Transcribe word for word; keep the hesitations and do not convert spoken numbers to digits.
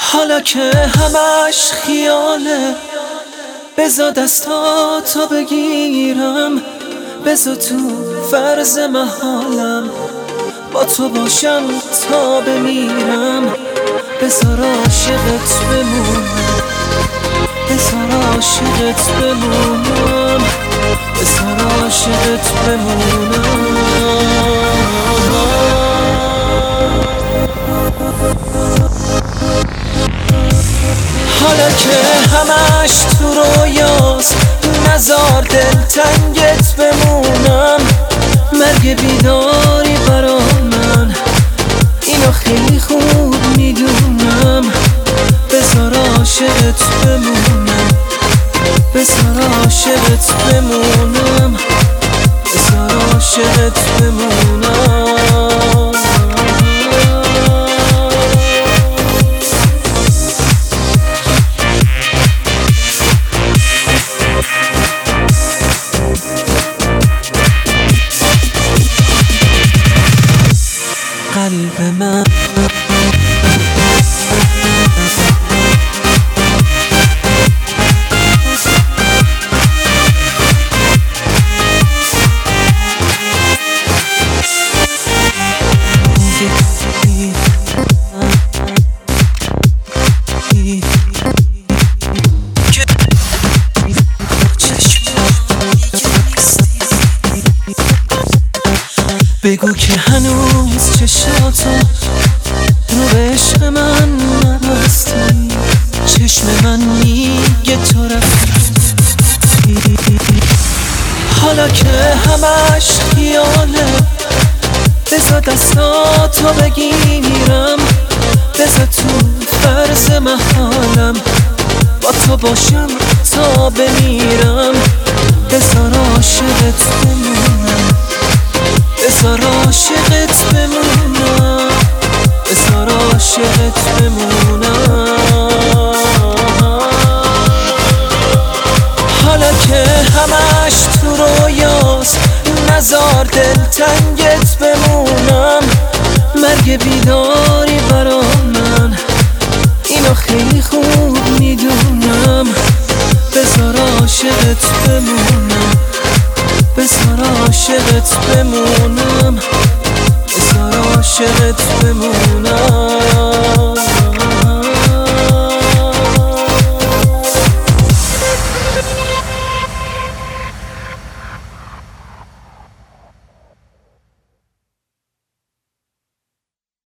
حالا که همش خیاله، بذار دستاتو بگیرم، بذار تو فرض محالم با تو باشم تا بمیرم. بذار عاشقت بمونم، بذار عاشقت بمونم، بذار عاشقت بمونم. حالا که همش تو رویاست، نزار دلتنگت بمونم. مرگ بیداری برا من، اینو خیلی خوب میدونم. بذار عاشقت بمونم، بذار عاشقت بمونم، بذار عاشقت بمونم. قلب من بگو که هنوز چشاتو رو به عشق من نبستی. چشم من میگه تو رفتی. حالا که همش خیاله، بذار دستاتو بگیرم، بذار تو فرض محالم با تو باشم تا بمیرم. بذار عاشقت بمونم، بذار عاشقت بمونم، بذار عاشقت بمونم. حالا که همش تو رویاست، نزار دلتنگت بمونم. مرگ بیداری برا من، اینو خیلی خوب میدونم. بذار عاشقت بمونم، بذار عاشقت بمونم، بذار عاشقت بمونم.